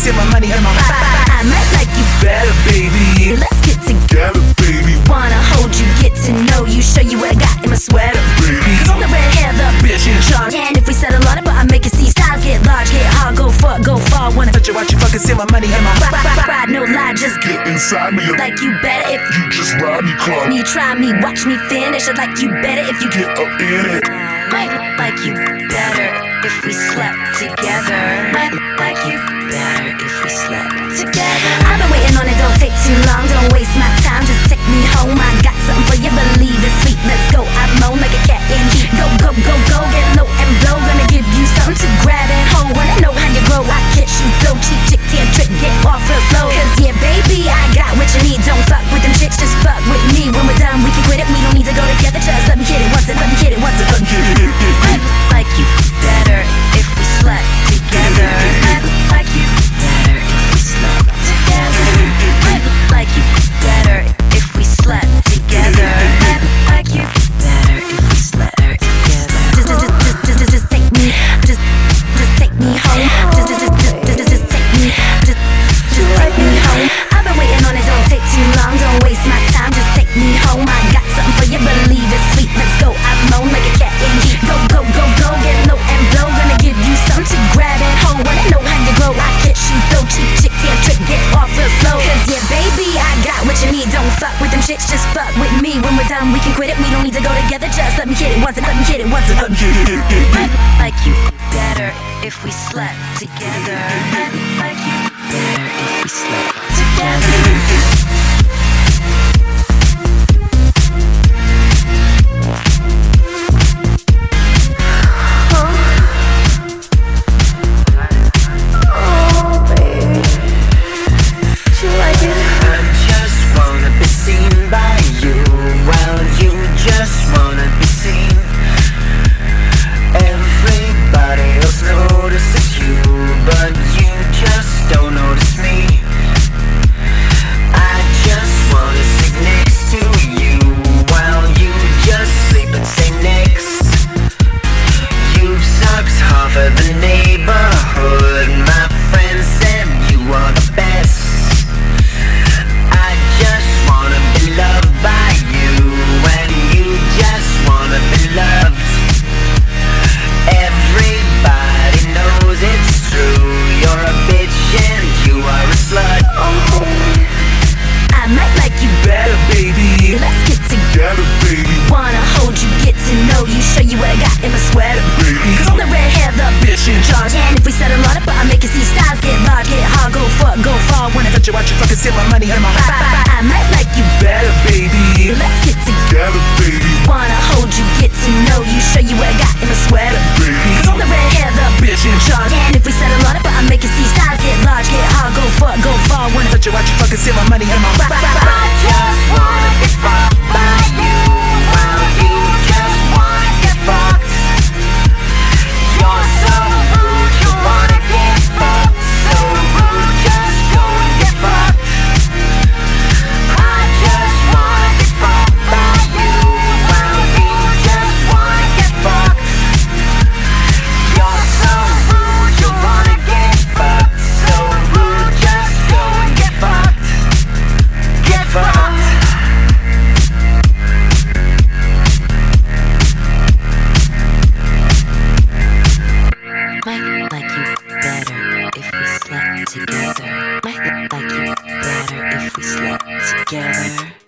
see my money in my I might like you better, baby. Let's get together, baby. wanna hold you, get to know you, show you what I got in my sweater, Baby. Cause I'm the red hair, the Bitch in charge. and if we settle on it, but I make it see styles get large, get hard, go far, go far. Wanna Touch you, watch you fucking see my money in my ride, no lie, just Get inside me, like you better if you just ride me, Clark. me, try me, watch me finish. I'd like you better if you Get up in it. might like you better if we slept together. Might like you better if we slept together. I've been waiting on it, don't take too long, don't waste my time, just take me home. I got something for you, believe it's sweet. Let's go, I moan like a cat in heat. Go, go, go, go, get low and blow. Gonna give you something to grab and hold. Wanna know how you grow? I catch you, go cheap, chick, tan, trick, get off real slow. Cause yeah, baby, I got what you need. Don't fuck with them chicks, just fuck with me. When we're done, we can quit it. We don't need to go together. Just let me hit it once and let me hit it once and let me hit it. I'd like you better if we slept together. I'd like you better if we slept together. I'd like you better if we slept together. I'd like you better if we slept together. Just take me, just take me home. Just take me, just take me home. I've been waiting on it, don't take too long, don't waste my time. Just take me home. I got something for you, believe it's sweet. Let's go, I moan like a cat in heat. Go, go, go, go, get low and blow. Gonna give you something to grab and hold. Wanna know how you grow? I catch you, throw cheap, chick, tan, trick, get off real slow. Cause yeah, baby, I got what you need. Don't fuck with them chicks, just fuck with me. When we're done, we can quit it. We don't need to go together. Just let me hit it once and let me hit it once and let me hit it. I'd like you better if we slept together. I'd like you better if we slept together. Wanna hold you, get to know you, show you what I got in my sweater, Cause I'm the red hair, the bitch in charge. and if we settle on it, but I make it see styles get large, get hard, go far, go far. Wanna Touch you, watch you fucking see my money in my I might like you better, baby. Let's get together, baby. wanna hold you, get to know you, show you what I got in my sweater, Cause I'm the red hair, the Bitch in charge. and if we settle on it, but I make it see styles get large, get hard, go far, go far. Wanna Touch you, watch you fucking see my money in my I just wanna get fucked by you. Well, you just wanna get fucked. You're so rude, you wanna get fucked. So rude, just go and get fucked. I just wanna get fucked by you. Well, you just wanna get fucked. You're so rude, you wanna get fucked. So rude, just go and get fucked. Get fucked. Might like you better if we slept together. Might like you better if we slept together.